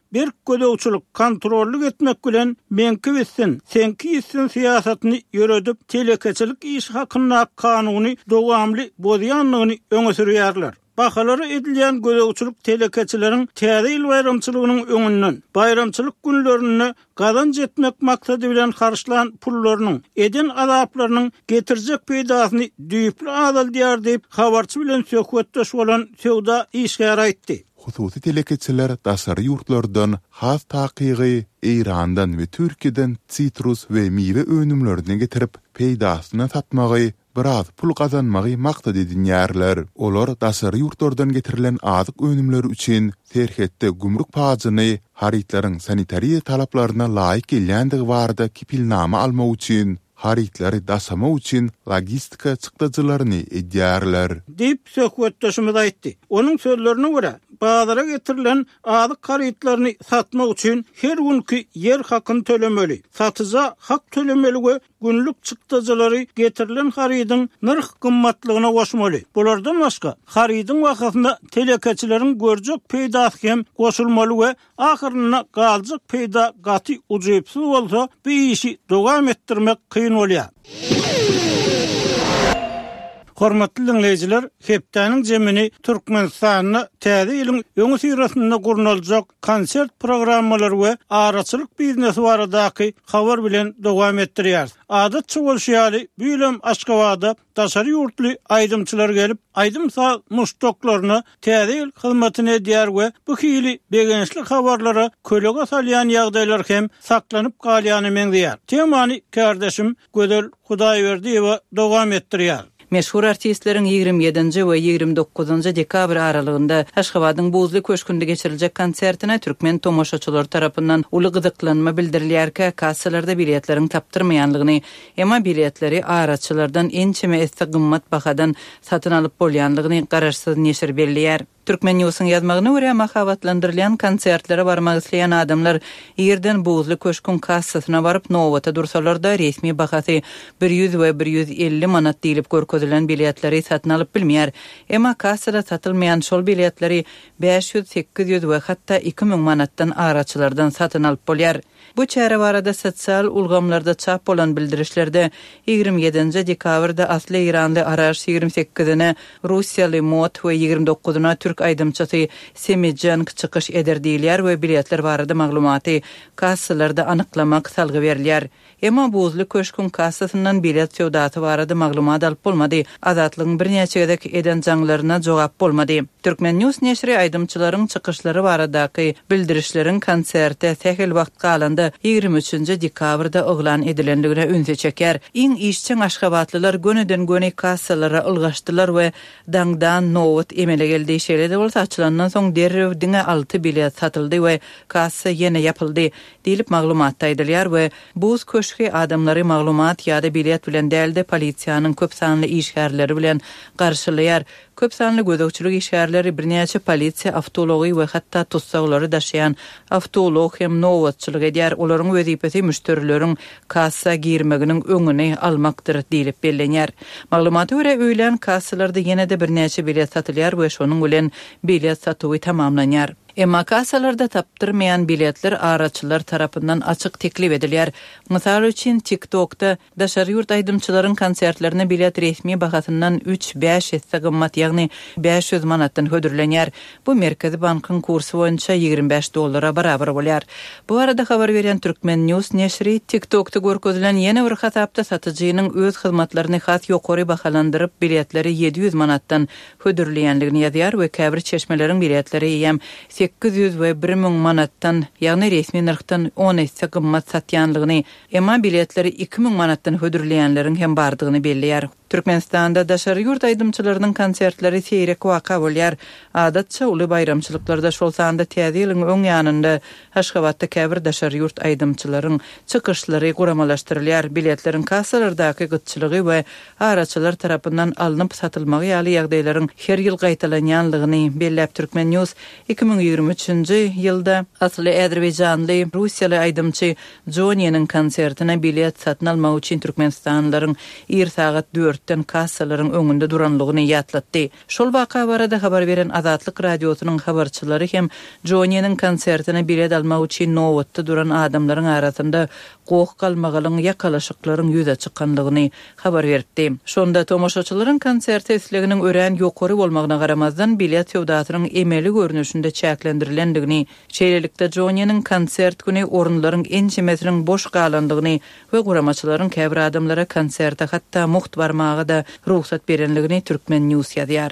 bir gödöwçülük kontrollük etmek bilen menki bitsin, senki bitsin siyasatyny ýöredip telekeçilik iş hakyna kanuny dowamly bozýanlygyny öňe sürýärler. Bahalary edilýän gödöwçülük telekeçileriň täze ýyl bayramçylygynyň öňünden bayramçylyk günlerini gazanç etmek maksady bilen harçlan pullarynyň eden azaplarynyň getirjek peýdasyny düýpli azal diýär diýip habarçy bilen söhbetdeş bolan Sewda işgär aýtdy. Hususy telekeçiler daşary ýurtlardan has takygy Irandan we Türkiýeden sitrus we miwe önümlerini getirip peýdasyny satmagy biraz pul kazanmagy maksat edinýärler. Olar daşary ýurtlardan getirilen azyk önümleri üçin terhetde gümrük paýyny haritlaryň sanitariýa talaplaryna laýyk gelýändigi barada kipilnama almak üçin haritleri dasama üçin logistika çykdyjylaryny edýärler. Diýip söhbetdeşimiz aýtdy. Onuň sözlerine görä bazara getirilen azyk haritlaryny satmak üçin her günkü yer hakyny tölemeli. Satyja hak tölemeli we günlük çykdyjylary getirilen harityň narh gymmatlygyna goşmaly. Bulardan başga harityň wagtynda telekeçileriň görjek peýdasy hem goşulmaly we ahyrynda galjak peýda gaty ujypsy bolsa bu işi dowam etdirmek kıyın bolýar. Hormatly dinleyijiler, hepdeniň jemini Türkmenistanyna täze ýylyň öňe sürýärinde gurnaljak konsert programmalary we araçylyk biznesi baradaky habar bilen dowam etdirýär. Adatça bolşýaly büýlem Aşgabatda daşary ýurtly aýdymçylar gelip aýdymsa muştoklaryny täze ýyl hyzmatyny edýär we bu hili begençlik habarlara kölege salýan ýagdaýlar hem saklanyp galýany meňdýär. Temany kardeşim Gödel Hudaýberdiýewa dowam etdirýär. Meşhur artistleriň 27-nji we 29-njy dekabr aralygynda Aşgabatyň Buzly köşkünde geçiriljek konsertine türkmen tomoşaçylar tarapyndan uly gyzyklanma bildirilýärkä kassalarda biletleriň tapdyrmaýanlygyny, emma biletleri araçylardan ençeme esde gymmat bahadan satyn alyp bolýanlygyny garaşsyz neşir berilýär. Türkmen News'un yazmagyna görä mahabatlandyrılan konsertlere barmak isleýän adamlar ýerden Buzly köşkün kassasyna baryp nowata dursalar da resmi bahasy 100 we 150 manat diýilip görkezülen biletleri satyn alyp bilmeýär. Emma kassada satylmaýan şol biletleri 500, 800 we hatda 2000 manatdan araçylardan satyn alyp bolýar. Bu çäre barada sosial ulgamlarda çap bolan bildirişlerde 27-nji dekabrda asly Iranly Araş 28-ne Russiýaly Mot we 29-na türk aýdymçysy Semidjan çykyş eder diýilýär we biletler barada maglumaty kassalarda anyklamak salgy berilýär. Emma Buzly köşkün kassasyndan bilet sewdasy barada maglumat alyp bolmady. Azatlygyň birnäçe gedek eden jaňlaryna jogap bolmady. Türkmen News neşri aýdymçylaryň çykyşlary baradaky bildirişleriň konserti tehil wagt galanda 23-nji dekabrda oglan edilendigine ünse çeker. Iň işçiň Aşgabatlylar göneden göne kassalara ylgaşdylar we dangdan nowat emele geldi şeýle de bolsa açylandan soň derrew diňe 6 bilet satyldy we kassa ýene ýapyldy diýilip maglumat aýdylýar we buz köşki adamlary maglumat ýa-da bilet bilen dälde polisiýanyň köp sanly işgärleri bilen garşylaýar. Köp sanly gödökçülük işgärleri birnäçe polisiýa awtology we hatda tutsaglary daşıyan awtolog hem nowatçylyk edýär. Olaryň wezipesi müşterileriň kassa girmeginiň öňüne almakdyr diýilip bellenýär. Maglumaty görä öýlen kassalarda ýene-de birnäçe bilet satylýar we şonuň bilen bilet satywy tamamlanýar. Emma kassalarda tapdyrmayan biletler araçylar tarapyndan açyk teklip edilýär. Mysal üçin TikTok'ta daşary ýurt aýdymçylaryň konsertlerine bilet resmi bahasyndan 3-5 hisse gymmat, ýagny 500 manatdan hödürlenýär. Bu Merkezi Bankyň kursy boýunça $25 barabar bolýar. Bu arada habar beren Türkmen News neşri TikTok'ta görkezilen ýene bir hasapda satyjynyň öz hyzmatlaryny has ýokary bahalandyryp biletleri 700 manatdan hödürleýänligini ýazýar we käbir çeşmeleriň biletleri hem 800 we 1000 manattan, ýagny resmi narhdan 10 hisse gymmat satýanlygyny, emma biletleri 2000 manattan hödürleýänleriň hem bardygyny belliýär. Türkmenistanda daşary ýurt aýdymçylarynyň konsertleri seýrek waka bolýar. Adatça uly bayramçylyklarda şol sanda täze ýylyň öň ýanynda Aşgabatda käbir daşary ýurt aýdymçylaryň çykyşlary guramalaşdyrylýar. Biletleriň kassalardaky gytçylygy we araçylar tarapyndan alınıp satylmagy ýaly ýagdaýlaryň her ýyl gaýtalanýanlygyny belläp Türkmen News 2023-nji ýylda asly Azerbaýjanly Russiýaly aýdymçy Jonynyň konsertine bilet satyn almak üçin türkmenistanlylaryň ir sagat 4 dörtten kassaların öňünde duranlygyny ýatlatdy. Şol waka barada habar beren Azatlyk radiosynyň habarçylary hem Jonyanyň konsertine bilet almak üçin nowatda duran adamlaryň arasynda goýuk galmagalyň ýakalaşyklaryň ýüze çykanlygyny habar berdi. Şonda tomoşaçylaryň konserti isleginiň ören ýokary bolmagyna garamazdan bilet ýewdatynyň emeli görnüşinde çäklendirilendigi, şeýlelikde Jonyanyň konsert güni orunlaryň ençemesiniň boş galandygyny we guramaçylaryň käbir adamlara konsertde hatda muht barmagy da ruhsat berenligini Türkmen News ýazýar.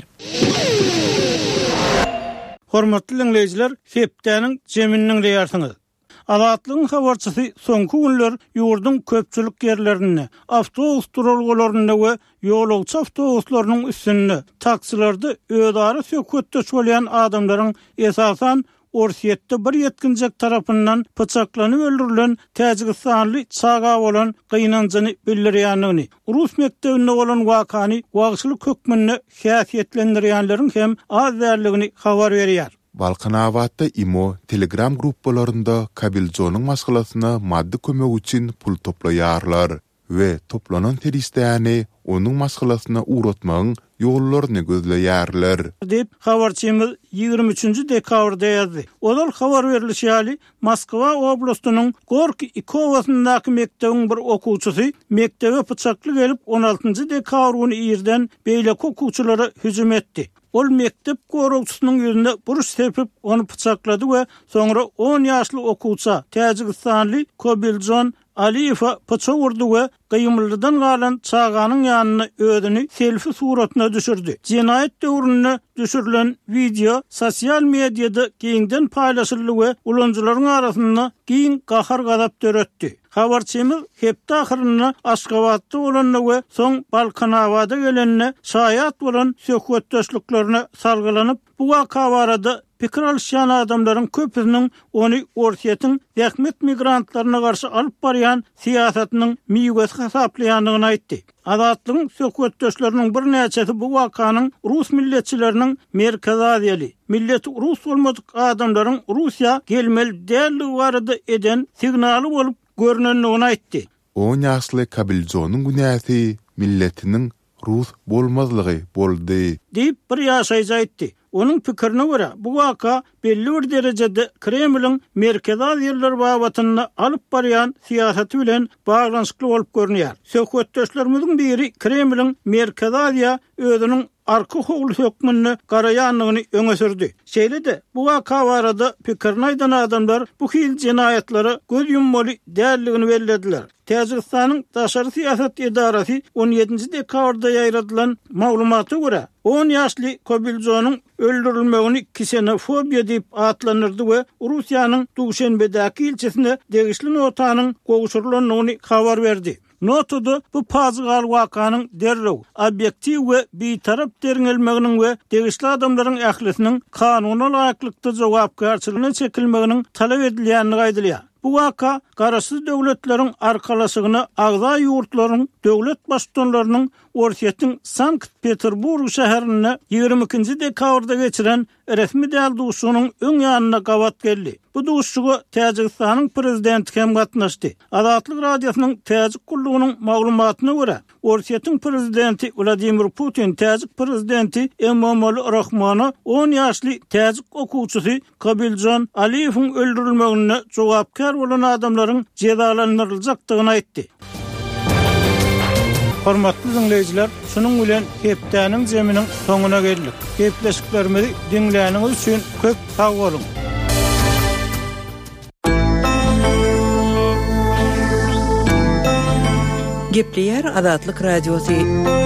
Hormatly dinleýijiler, Sepdäniň jeminiň reýarsyňyz. Azatlygyň habarçysy soňky günler ýurdun köpçülik ýerlerinde, awtobus duralgalaryna we ýolagçy awtobuslarynyň üstünde taksilarda öýdary sökütde bolýan adamlaryň esasan Orsiýetde bir ýetkinjek tarapyndan pyçaklanyp öldürilen Täjikistanly çaga bolan gynanjyny bildirýändigini, Rus mektebinde bolan wakany wagşylyk hökmünde häsiýetlendirýänleriň hem az därligini habar berýär. Balkanawatda IMO Telegram gruppalarında Kabilconyň maşgalasyna maddi kömek üçin pul toplaýarlar we toplanan teristäni onuň maşgalasyna uğratmagyň ýollaryny gözleýärler. Dep habarçymyz 23 dekabrda ýazdy. Olar habar berilýär, Moskwa oblastynyň Gorki Ikowasyndaky mektebiň bir okuwçysy mektebe pyçakly gelip 16 dekabr güni ýerden beýlek okuwçylary hüjüm etdi. Ol mektep gorugçysynyň ýüzünde buruş sepip onu pyçaklady we soňra 10 ýaşly okuwça Täjikistanly Kobiljon Aliyewa paça vurdu we gıymıldan galan çağanyň ýanyna ödüni selfie suratyna düşürdi. Cinayet döwründe düşürilen video sosial mediada giňden paýlaşyldy we ulanjylaryň arasynda giň gahar gadap töretdi. Habarçymyz hepde ahyryna Aşgabatda bolanna we soň Balkanawada gelenne şaýat bolan söhbetdeşliklerine salgylanyp bu waka barada pikir alýan adamlaryň köpüniň ony Orsiýetiň zähmet migrantlaryna garşy alyp barýan siýasatynyň miýgesi hasaplaýandygyny aýtdy. Azatlygyň söhbetdeşleriniň bir näçesi bu wakanyň Rus milletçileriniň Merkez Aziýaly, millet Rus bolmadyk adamlaryň Russiýa gelmeli dälligi barada eden signaly bolup görnenligini aýtdy. 10 ýaşly Kabilconyň günäsi milletiniň Rus bolmazlygy boldy. Diýip bir ýaşaýjy aýtdy. Onun pikirine göre bu waka belli bir derejede Kremlin Merkez Aziýalylar babatyny alyp barýan siýasaty bilen baglanşykly bolup görünýär. Söhbetdeşlerimiziň biri Kremlin Merkez Aziýa özüniň arka howly hökmüni garaýanlygyny öňe sürdi. Şeýle-de bu waka barada pikirini aýdan adamlar bu hil jinaýatlary göz yummaly dälligini bellediler. Täjikistanyň daşary siýasat edarasy 17 dekabrda ýaýradylan maglumaty görä 10 ýaşly Kobiljonyň öldürilmegini ksenofobiýa diýip atlanyrdy we Russiýanyň Duşenbedäki ilçesinde degişli notanyň gowşurylanlygyny habar berdi. Notada bu pazygal wakanyň derrew, obyektiw we bitarap derňelmeginiň we degişli adamlaryň ählisiniň kanuny laýyklykda jogapkarçylygyna çekilmeginiň talap edilýänligi aýdylýar. Bu waka garaşsyz döwletleriň arkalaşygyny agza ýurtlaryň döwlet başçylarynyň Orsiýetiň Sankt-Peterburg şäherine 22 dekabrda geçiren resmi däl duşunyň öň ýanyna gawat geldi. Bu duşuga Täjikistanyň prezidenti hem gatnaşdy. Azatlyk radiosynyň Täjik gullugynyň maglumatyna görä, Orsiýetiň prezidenti Vladimir Putin Täjik prezidenti Emomali Rahmony 10 ýaşly Täjik okuwçysy Kabiljon Aliyewiň öldürilmegine jogapkar bolan adamlaryň jezalandyryljakdygyny aýtdy. Hormatly dinleýijiler, şunuň bilen Hepdäniň jeminiň soňuna geldik. Gepleşiklerimizi dinleýäniňiz üçin köp sag bolun. Gepleýär Azatlyk radiosy.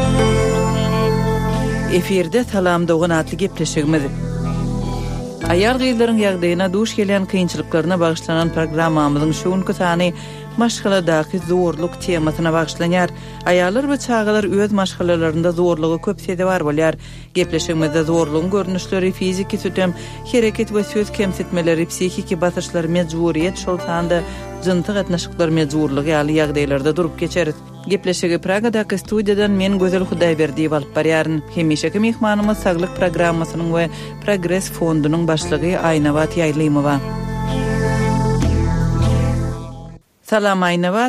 Eferde salam dogan atly gepleşigimiz. Aýal gyzlaryň ýagdaýyna duş gelen kynçylyklaryna bagyşlanan programmamyzyň şuňky sany maşgaladaky zorluk temasyna bagyşlanýar. Aýallar we çagalar öz maşgalalarynda zorlugy köp sede bar bolýar. Gepleşigimizde zorlugyň görnüşleri, fiziki sütem, hereket we söz kemsitmeleri, psihiki basyşlar, mejburiýet şol sanda jynty gatnaşyklar mejburlygy ýaly ýagdaýlarda durup geçeriz. Gepleşigi Pragadaky studiýadan men Gözel Hudaýberdiýew alyp barýaryn. Hemişeki mehmanymyz Saglyk programmasynyň we Progress fondunyň başlygy Aýnawat Ýaýlymowa. Salam Aýnawat.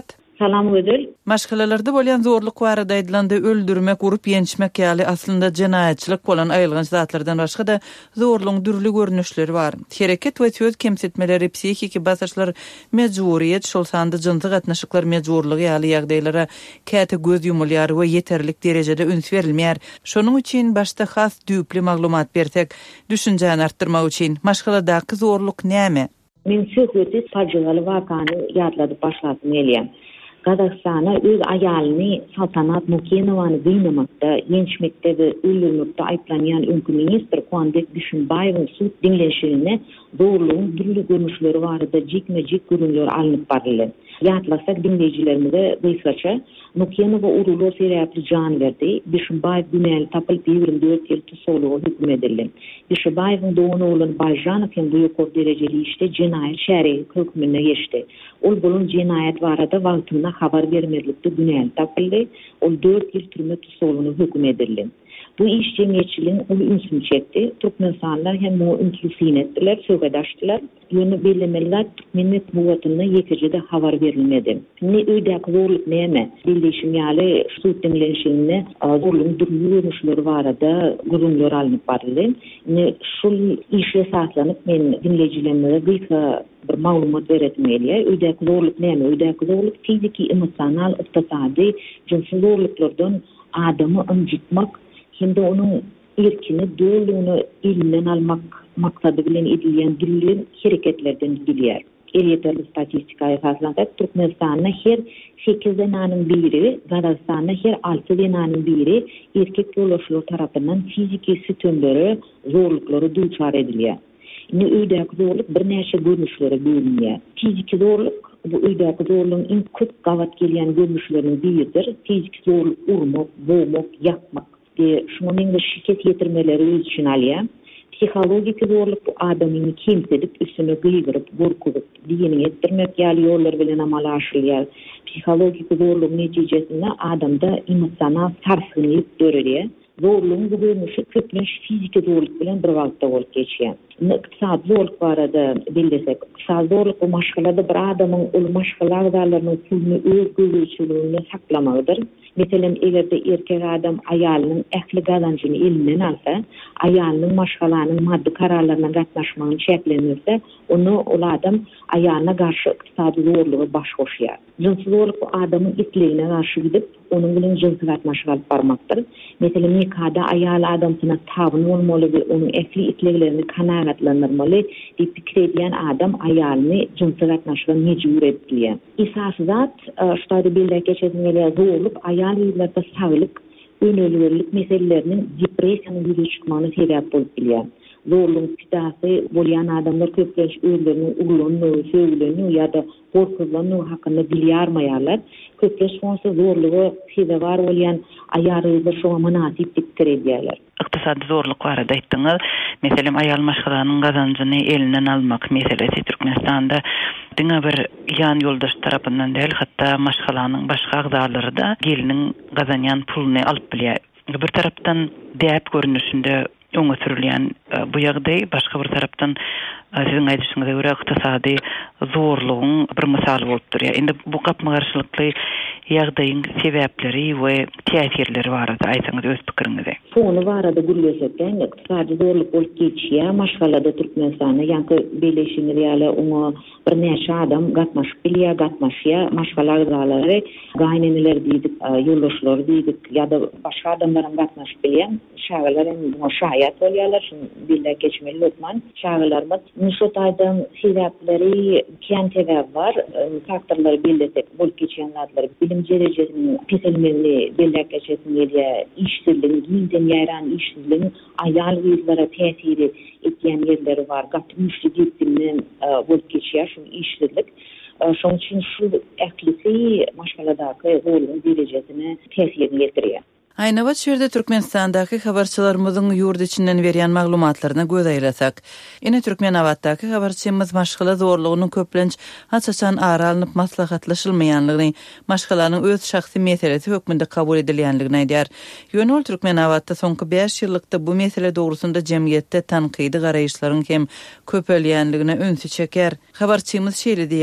Salam ödül. Maşgalalarda bolan zorluk barada aýdylanda öldürmek, urup ýenişmek ýaly aslında jenaýatçylyk bolan aýylgan zatlardan başga da zorlugyň dürli görnüşleri bar. Hereket we söz kemsitmeleri, psihiki basaşlar, mejburiýet, şol sanda jynty gatnaşyklar mejburlygy ýaly ýagdaýlara käte göz ýumulýar we ýeterlik derejede üns berilmeýär. Şonuň üçin başda has düýpli maglumat bersek, düşünjäni artdyrmak üçin maşgaladaky zorluk näme? Men söhbeti facialy wakany ýadlady başladym elýär. Kazakstana öz aýalyny Saltanat Mukenowany gynnamakda, ýenişmekde we öldürmekde aýplanýan öňkü ministr Kuanbek Düşünbaýewiň suд diňleşigine zorlugyň dürli görnüşleri barada jikme-jik görünler alınıp baryldy. Ýatlasak dinleýijilerimize gysgaça Mukenowa uruly seräpli jan berdi. Düşünbaýew günäli tapylyp 24 ýyl tutukluga hüküm edildi. Düşünbaýewiň doğuny olan Bayjanow hem bu ýokary derejeli işte jenaýat şäheri hükmüne geçdi. Ol bolun jenaýat barada wagtyna habar bermedikde günäli tapyldy. Ol 4 ýyl türme tutuklugyna hüküm edildi. Bu iş cemiyetçiliğin ulu ünsünü çekti. Türkmensanlar hem o ünsünü ettiler, sögadaştılar. Yönü belirlemeliler Türkmenlik muvatına yekecede havar verilmedi. Ne öydeki zorluk neyme? Bildeşim yali suud dinlenişine zorluğun dürlü görünüşleri varada gurumlar alınıp barıldı. Ne şul işe sahlanıp men dinleyicilerine gıysa bir maglumat veretmeliye. Öydeki zorluk neyme? Öydeki zorluk fiziki, emosyonal, iktisadi, cinsel zorluklardan adamı incitmek, hem de onun erkini, döllüğünü elinden almak maksadı bilen edilýän dürli hereketlerden bilýär. Yeterli statistikaya esaslansak, Türkmenistan'da her 8 denanyň biri, Kazakstan'da her 6 denanyň biri erkek ýoldaşlar tarapyndan fiziki sütünleri, zorluklary duçar edilýär. Ne öýdäki zorluk bir näçe görnüşlere bölünýär. Fiziki zorluk bu öýdäki zorlugyň iň köp gawat gelýän görnüşlerinden biridir. Fiziki zorluk urmak, boğmak, ýakmak. Şunu mende şirket yetirmeleri öz için alýar. Psikologik zorluk bu adamyny kemsedip, üstüne gıýgyryp, gorkup, diýeni etdirmek ýaly ýollar bilen amal aşyrýar. Psikologik zorluk netijesinde adamda emosional sarsgynyk görülýär. Zorlugyň bu görnüşi köplenç fiziki zorluk bilen bir wagtda bolup geçýär. Iktisadi zorluk barada bildesek, iktisadi zorluk bu maşgalada bir adamyň ol maşgalalarlarynyň pulunu öz göwçüligine saklamagydyr. Meselem egerde erkek adam aýalynyň ähli gazançyny elinden alsa, aýalynyň maşgalanyň maddi kararlaryna gatnaşmagyny çeklenirse, onu ol adam aýalyna garşy iktisadi zorlugy baş goşýar. Jinsel zorluk bu adamyň itligine garşy gidip, onuň bilen jinsel gatnaşyk alyp barmakdyr. Meselem nikahda aýal adam sana tabyn bolmaly we onuň ähli itliglerini kanagatlandyrmaly diýip pikir edýän adam aýalyny jinsel gatnaşyga mejbur etdiler. Esasy zat, şeýle belli geçenler zorluk aýal ýyllarda saglyk, önölürlük meselelerinin depressiýanyň ýüze çykmagyna sebäp bolup bilýär. Zorlugyň pitasy bolýan adamlar köplenç özlerini uglanyp, söýlenip ýa-da gorkuzlanyp hakynda bilýärmeýärler. Köplenç şonsa zorlugy sebäp bar bolýan aýalyny şoňa manasip pikir edýärler. Iktisadi zorluk barada aýtdyňyz. Meselem aýal maşgalanyň gazanjyny elinden almak meselesi Türkmenistanda diňe bir ýan ýoldaş tarapyndan däl, hatda maşgalanyň başga agzalary da geliniň gazanýan puluny alyp bilýär. Bir tarapdan däp görnüşinde öňe sürilýän bu ýagdaý başga bir tarapdan siziň aýdyşyňyza görä iktisady zorlugyň bir misaly bolup durýar. Indi bu gapmagarçylykly ýagdaýyň sebäpleri we täsirleri barada aýsaňyz öz pikiriňizi. Bunu barada gürleşekden iktisadi zorluk bolup geçýär. Maşgalada Türkmenistanda ýa-da Birleşik ýaly oňa bir näçe adam gatnaşyp bilýär, gatnaşýar. Maşgalar zalary, gaýneneler diýdik, ýoldaşlar diýdik, ýa-da başga adamlaryň gatnaşyp bilýär. Şäherler bu şaýat bolýarlar, billa geçmeli lokman. Şäherler şu taýdan sebäpleri kiýen sebäp bar, faktorlary belirlesek bolup geçýänler bilim derejesini keselmeli belli geçýär. İşsizlik, giňden ýaran işsizlik aýal ýyllara täsiri etýän ýerleri bar. Gatmyşly gitdinden bolup geçýär şu işsizlik. Şoň üçin şu ählisi maşgaladaky zorlugyň derejesine täsir ýetirýär. Aýna bu şerde Türkmenistandaky habarçylarymyzyň ýurt içinden berýän maglumatlaryna göz aýlasak, ine Türkmenawatdaky habarçymyz maşgala zorlugynyň köplenç haçaçan aralynyp maslahatlaşylmaýanlygyny, maşgalanyň öz şahsy meselesi hökmünde kabul edilýänligini aýdýar. Ýönül Türkmenawatda soňky 5 ýyllykda bu mesele dogrusunda jemgyýetde tankydy garaýyşlaryň hem köpelýänligine önsü çeker. Habarçymyz şeýle diýär: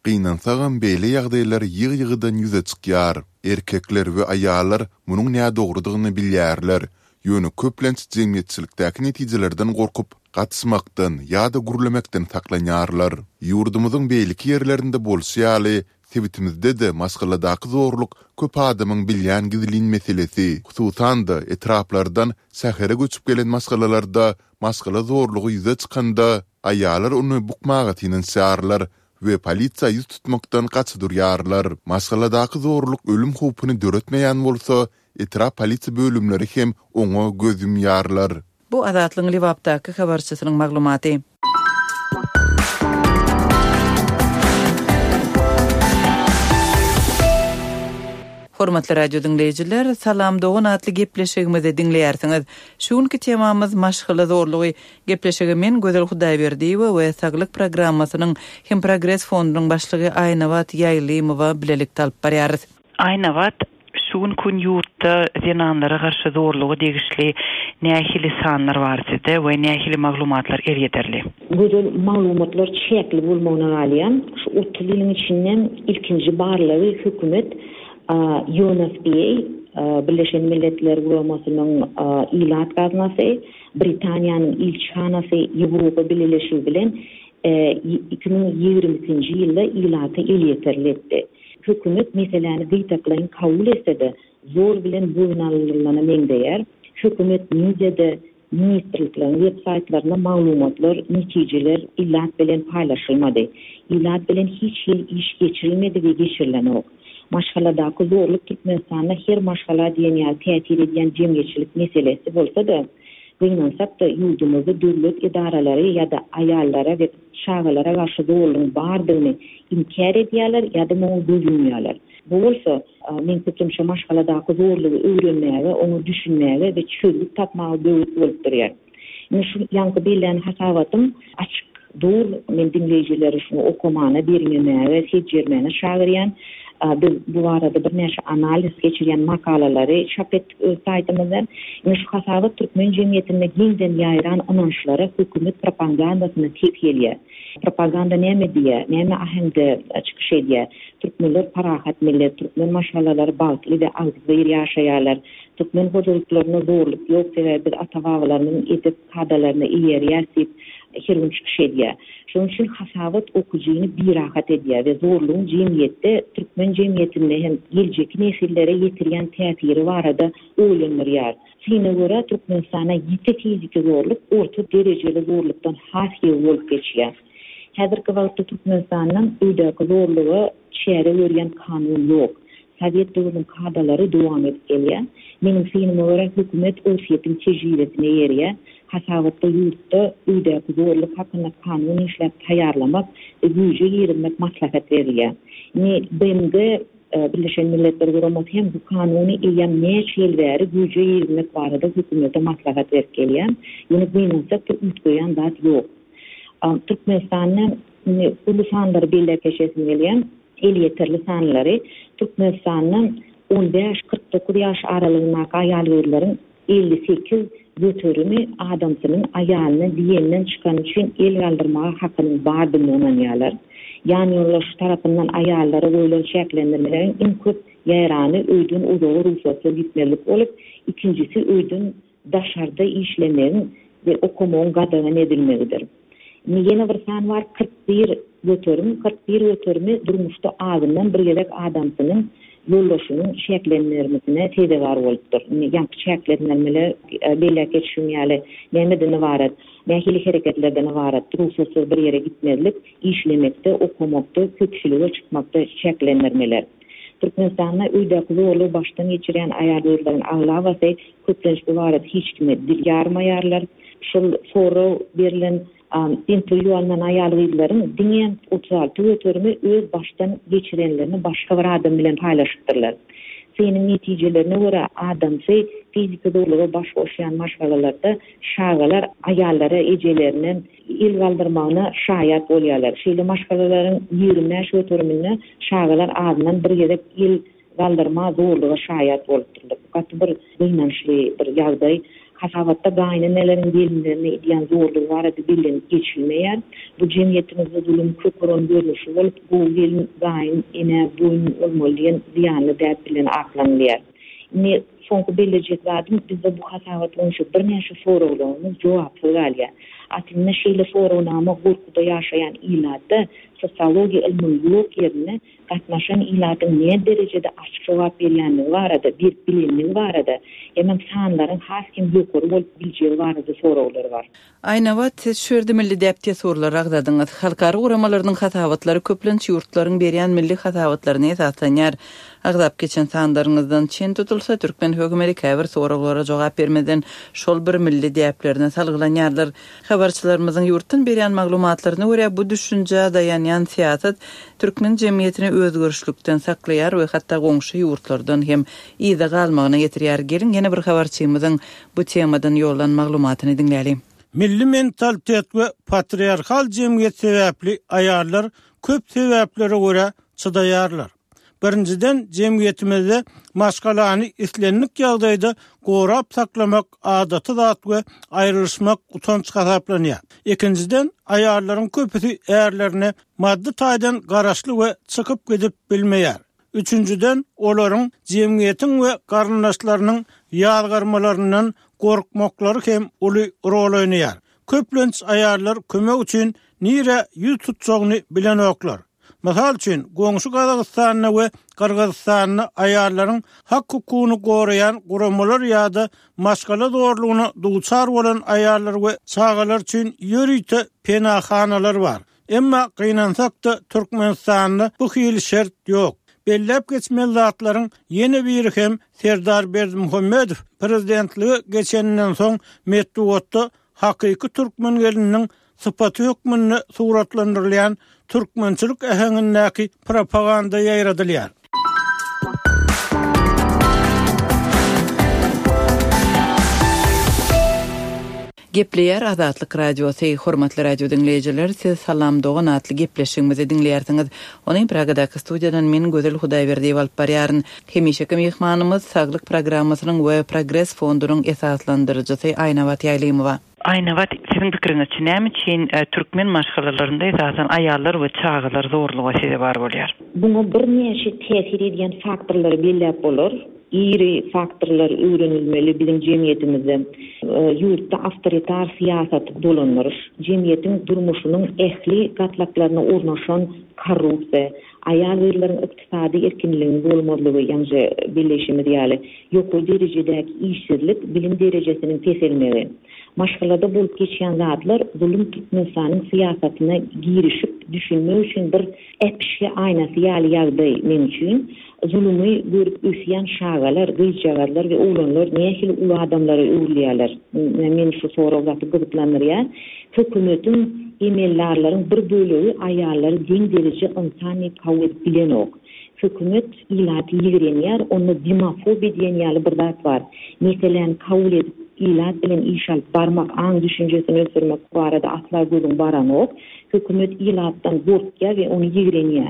Gynansagan beýle ýagdaýlar ýygy-ýygydan ýüze çykýar. Erkekler we aýallar munyň näme dogrudygyny bilýärler. Ýöne köplenç jemgyýetçilikdäki netijelerden gorkup, gatysmakdan ýa-da gürlemekden saklanýarlar. Ýurdumyzyň beýleki ýerlerinde bolsaýaly, sebitimizde de masgaladaky zorluk köp adamyň bilýän gizlin meselesi. Hususan da etraplardan sähere göçüp gelen masgalalarda masgala zorlugy ýüze çykanda aýallar onu bukmaga tinenýärler we polisiýa ýüz tutmakdan gaçdyrýarlar. Masgaladaky zorluk ölüm howpyny döretmeýän bolsa, etrap polisiýa bölümleri hem oňa göz yumýarlar. Bu Azatlyň Liwapdaky habarçysynyň maglumaty. Hormatly radio dinleyijiler, salam dogan atly gepleşigimizi dinleýärsiňiz. Şuňky temamyz maşgala zorlugy. Gepleşigi men Gözel Hudaýberdiýewa we Saglyk programmasynyň hem Progress fondunyň başlygy Aýnawat Ýaýlymowa bilelik talyp barýarys. Aýnawat şuň gün ýurtda zenanlara garşy zorlugy degişli nähili sanlar barsydy we nähili maglumatlar erýeterli. Gözel maglumatlar çekli bolmagyna galýan, şu 30 ýylyň içinden ilkinji barlary hökümet UNFPA, Birleşen Milletler Guramasynyň ilat gaznasy, Britaniýanyň ilçhanasy Ýewropa Birleşigi bilen 2020-nji ýylda ilaty elýeterletdi. Hökümet meseleni gytaklaryň kabul etsedi, zor bilen boýnalylgyny meňdeýär. Hökümet mediada, ministrlikleriň websaytlaryna maglumatlar, netijeler ilat bilen paýlaşylmady. Ilat bilen hiç ýyl iş geçirilmedi we geçirilenok. Maşgaladaky zorluk Türkmenistanda her maşgala diýen ýa täsir edýän jemgyýetçilik meselesi bolsa da, gynansak da ýurdumyzda döwlet idaralary ýa-da aýallara we şagalara garşy zorlugyň bardygyny inkar edýärler ýa-da muňa bölünýärler. Bu bolsa, men köpünçe maşgaladaky zorlugy öwrenmäge, onu düşünmäge we çözüm tapmagy döwlet bolup durýar. Men şu ýanky bilen hasawatym açyk dur, men dinleýijileri şunu okumana bermemäge, seçermäne şagyrýan. Biz bu arada bir näçe analiz geçirýän makalary çap etdik öz saýtymyzda. Şu hasawat türkmen jemgyýetinde giňden ýaýran anonşlara hökümet propagandasyny tepelýär. Propaganda näme diýär, näme ahengde çykyş edýär. Türkmenler parahat millet, türkmen maşgalary bagtly we agzyr ýaşaýarlar. Türkmen hojalyklaryna zorluk ýok diýip bir ata-babalarynyň edip kadalaryny iýerýär diýip her gün çykyş edýär. Şoň üçin hasawat okujyny birahat edýär we zorlugyň jemgyýetde türkmen jemgyýetinde hem geljeki nesillere ýetirýän täsiri barada oýlanýar. Şeňe görä Türkmenistana ýiti fiziki zorluk orta derejeli zorlukdan hasy bolup geçýär. Häzirki wagtda Türkmenistanyň öýdäki zorlugy çäre berýän kanun ýok. Sovet döwrüniň kadalary dowam edip gelýär. Menim fikrime görä hökümet öz ýetim tejribesine ýerýär. Hasawatda ýurtda öýdäki zorluk hakkında kanun işläp taýýarlamak we güýje ýermek maslahat berýär. BMG Birleşen Milletler Guramasy hem bu kanuny eýen näçe ýyl bäri güýje ýermek barada hökümete maslahat berip gelýär. Ýöne beýnense ütgoýan zat ýok. Türkmenistanyň ulu sanlary belläkeşesine gelýän elýeterli sanlary Türkmenistanyň 15-49 ýaş aralygyndaky aýal-gürlerin 58 götürümü adamsynyň aýalyny diýenden çykan üçin el galdyrmaga hakyny bardygyny onanýarlar. Ýani ýollar şu tarapyndan aýallara goýulan şäklendirmelerin iň köp ýaýrany öýdün uzagy ruhsatly gitmelik bolup, ikincisi öýdün daşarda işlemegiň we okumagyň gadagan edilmegidir. Ýene bir san bar 41 götürümü durmuşda adamdan bir gerek adamsynyň ýoldaşynyň şäklendirmesine tedegar bolupdyr. Ýa-ni şäklendirmeler belläkeşýärler, nämeden ibaret, nähili hereketlerden ibaret, ruhsatsız bir ýere gitmelik, işlemekde, okumakda, köpçülüge çykmakda şäklendirmeler. Türkmenistanda öýdäki zorlugy başdan geçirýän aýal-gürlerin aglawasy köplenç ibaret hiç kime dil ýarmaýarlar. Şol soru berilen interview alınan aýal-gürlerin diňen 36 götürümü öz başdan geçirenlerini başga bir adam bilen paýlaşypdyrlar. Senin netijelerine görä adamsy fiziki zorlugy baş goşýan maşgalalarda şagalar aýallara ejelerinin il galdyrmagyna şaýat bolýarlar. Şeýle maşgalalaryň 20 götürümine şagalar adynan bir gerek il galdyrma zorlugy şaýat bolupdyrlar. Gatly bir beýnanşly bir ýagdaý Kasavatta gaýny nelerin gelinlerini diýen zorlugy barada bilen geçilmeýär. Bu jemgyýetimizde zulüm köpüren görnüşi bolup bu gelin gaýyn ene boyun olmalyň ziýanly däp bilen aklanýar. Ne soňky beljek zadyň bizde bu hasabat boýunça bir näçe soraglary jogapsy galýar. Atynda şeýle sorawnama gorkuda ýaşaýan illarda sosiologiýa ilmini ýok ýerine gatnaşan ilatyň ne derejede açyk jogap berýänligi barada, bir bilinmegi barada, hem sanlaryň has kim ýokary bolup biljegi barada soraglary bar. Aýna wagt siz şerde milli däpde sorular agdadyňyz. Halkary uramalarynyň hasabatlary köplenç ýurtlaryň berýän milli hasabatlaryny esaslanýar. Agdap geçen sandaryňyzdan çen tutulsa Türkmen hökümeti käbir soraglara jogap bermeden şol bir milli däplerine salgylanýarlar. Habarçylarymyzyň ýurtdan berýän maglumatlaryna görä bu düşünje daýanýan siýasat Türkmen jemgyýetini özgörüşlükden saklaýar we hatda goňşy ýurtlardan hem ýyda galmagyna getirýär. Gelin ýene bir habarçymyzyň bu temadan ýollan maglumatyny dinläýälim. Milli mentalitet we patriarkal jemgyýet sebäpli aýarlar köp sebäplere görä çydaýarlar. Birinciden jemgyýetimizde maşgalany islenlik ýagdaýda gorap saklamak adaty zat we aýryşmak utanç hasaplanýar. Ikinciden aýarlaryň köpüsi ärlerine maddi taýdan garaşly we çykyp gidip bilmeýär. Üçüncüden olaryň jemgyýetiň we garyndaşlarynyň ýalgarmalaryndan gorkmaklary hem uly rol oýnaýar. Köplenç aýarlar kömek üçin nire ýüz tutjagyny bilen oklar. Masal üçin goňşy Gazagystanyna we Kyrgyzstanyna aýarlaryň hak hukugyny goraýan guramalar ýa-da maşgala zorlugyna duçar bolan aýarlar we çagalar üçin ýörüýte penahanalar bar. Emma gynansak-da Türkmenistanyna bu hili şert ýok. Bellep geçmeli zatlaryň ýene biri hem Serdar Berdimuhammedow prezidentligi geçenden soň metduatda hakyky türkmen geliniň sypaty hökmüni suratlandyrylýan türkmençilik äheňindäki propaganda ýaýradylýar. Gepleýär Azatlyk radiosy, hormatly radio dinleýijiler, siz salam dogan atly gepleşigimizi dinleýärsiňiz. Onyň Pragadaky studiýadan men Gözel Hudaýberdiýew alyp barýaryn. Hemişeki mehmanymyz Saglyk programmasynyň we Progress fondunyň esaslandyrjysy Aýna Wat Ýaýlymowa. Aýna Wat, siziň pikiriňizçe näme üçin türkmen maşgalalarynda esasen aýallar we çagalar zorlugy sebäp bar bolýar? Buňa bir näçe täsir edýän faktorlar belläp bolar. İri faktorlar öğrenilmeli bizim jemgyýetimizde. Ýurtda awtoritar siýasat dolanýar. Jemgyýetiň durmuşynyň ehli gatlaklaryna ornaşan korrupsiýa, aýal-erleriň ykdysady erkinligini bolmadygy ýa-da birleşimi diýeli, ýokary derejedäki işsizlik, bilim derejesiniň teselmegi. Maşgalada bolup geçýän zatlar zulüm Türkmenistanyň siýasatyna girişip düşünmek üçin bir etmişe aýnasy ýaly ýagdaý mümkin. Zulümi görüp üsyan şagalar, gıйçagarlar ve oğlanlar nähili ulu adamları öwürleýärler. Men şu soragy gyzyklanýar. Hökümetin emellerlerin bir bölegi aýallary deň derece insani kabul bilen ok. Hökümet ilaty ýigrenýär, onu demofobiýa diýen ýaly bir zat bar. Meselen kabul edip ilat bilen iş alyp barmak aň düşünjesini ösürmek barada asla gözüm baran ok. Hökümet ilatdan gorkýar we onu ýigrenýär.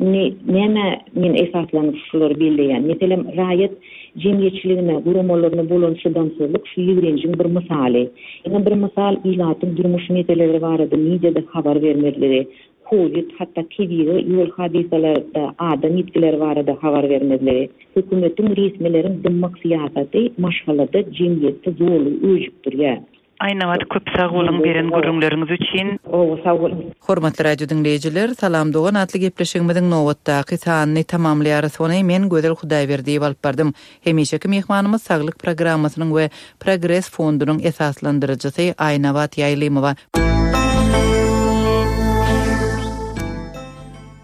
Näme men esaslanyp şulary belleýän. Meselen raýat jemgyýetçiligine, guramalaryna bolan şydansızlyk şu ýigrenjiň bir misaly. Ýa bir misal ilatyň durmuş meseleleri barada mediada habar bermekleri, Covid hatta kebiri ýol hadisalarında adam ýetkileri barada habar bermekleri, hökümetiň resmilerin dymmak siýasaty maşgalada jemgyýetde zorly öýüp durýar. Aýna Wat, köp sag bolan beren gurulmaryňyz üçin. Hormatly radio dinleýijiler, salam dogan atly gepleşigimiziň nowatdaky sanyny tamamlaýar. Sony men Gözel Hudaýberdiýew alyp bardym. Hemişeki mehmanymyz Saglyk programmasynyň we Progress fondunyň esaslandyrjysy Aýna Wat Ýaýlymowa.